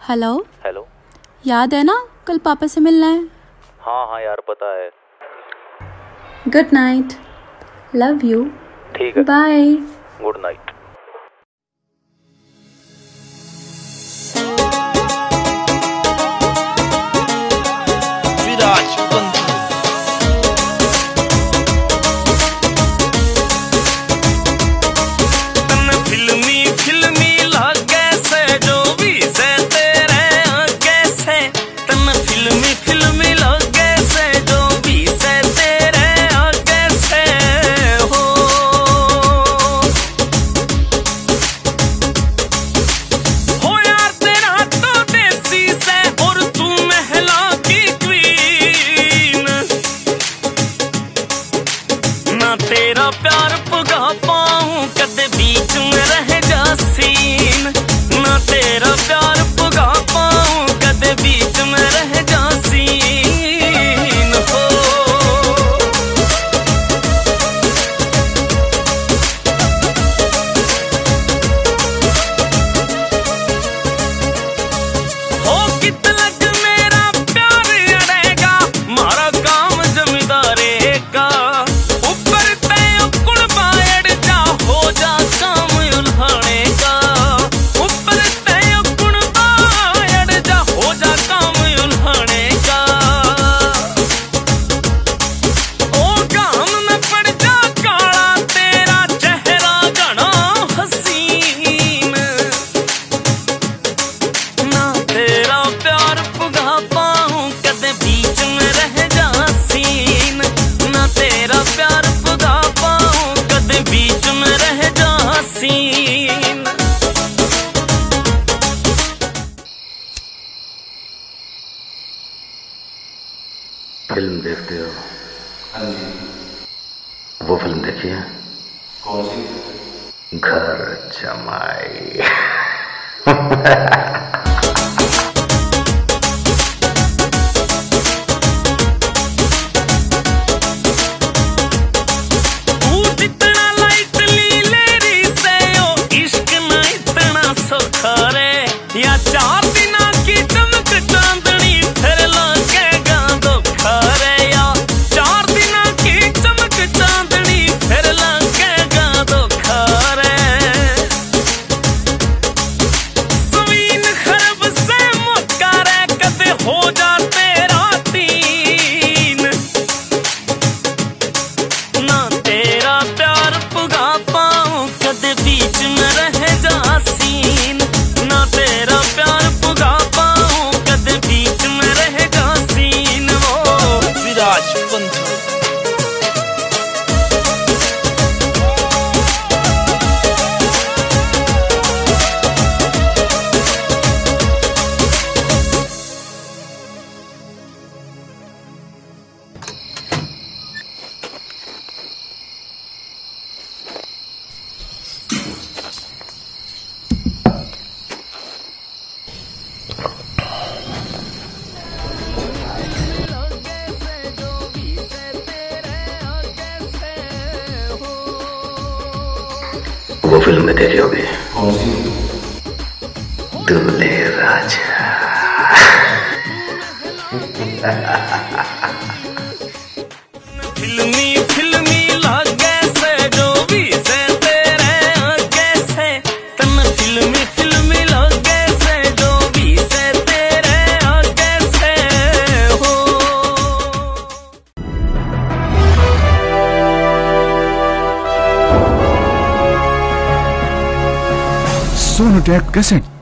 Hello. Hello. याद है ना, कल पापा से मिलना है। हाँ यार पता है। Good night, love you. ठीक है, बाय। Good night. तेरा प्यार पुगा पाऊं कदे बीच में रह जा सीन, ना तेरा प्यार पुगा पाऊं कदे बीच में रह जा सीन हो। हो कित लग मेरा प्यार अड़ेगा, मारा काम जमींदारे का। फिल्म देखते हो? हाँ जी। वो फिल्म देखी है? कौन सी? घर जमाई। वो फिल्म में देखी होगी? कौन सी? दूल्हे राजा। फिल्मी फिल्मी लागे से जो भी से तेरे आगे से, तन फिल्मी फिल्मी लागे से जो भी से तेरे आगे से हो। सोनोटेक कैसेट